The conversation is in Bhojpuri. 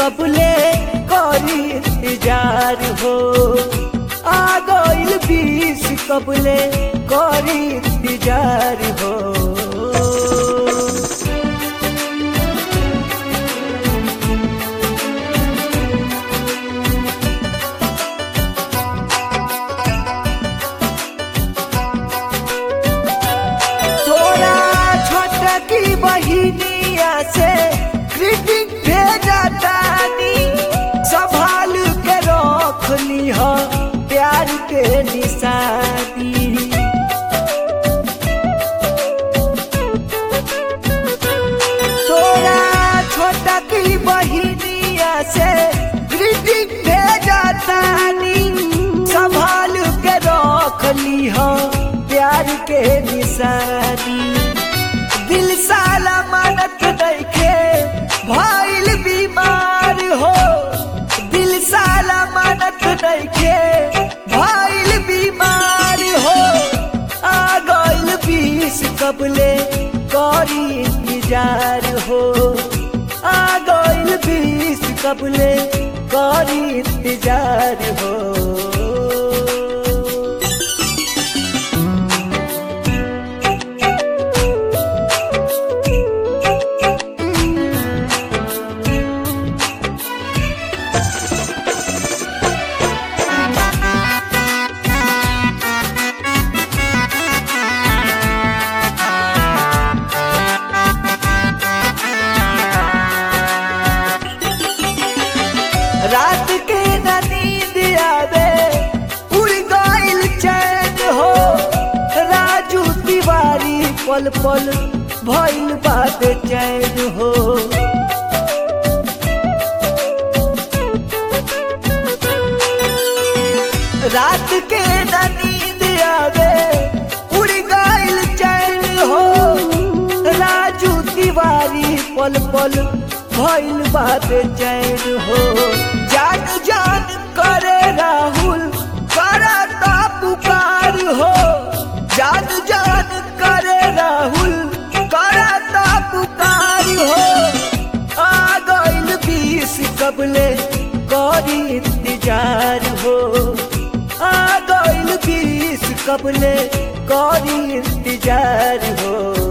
कबले करी इंतजार हो। आ गइल 20 कबले करी इंतजार हो। की बहिनिया से ग्रीटिंग भेजा तानी, संभाल के रख लीह प्यार के निशानी। तोरा छोटा की बहिनिया से ग्रीटिंग भेजा तानी, संभाल के रख लीह प्यार के निशानी। दिल साला मानत देखे भइल बीमार हो। दिल साला मानत देखे भइल बीमार हो। आ गइल 20 कबले करी इंतजार हो। आ गइल 20 कबले करी इंतजार हो। रात के न नींद आवे उड़ गइल चैन हो। राजू तिवारी पल पल भइल बात चैन हो। रात के न नींद आवे उड़ गइल चैन हो। राजू तिवारी पल पल भइल बात चैन हो। जान जान करे राहुल करता पुकार हो। जान जान करे राहुल करता पुकार हो। आ गइल 20 कबले करी इंतजार हो। आ गइल 20 कबले करी इंतजार हो।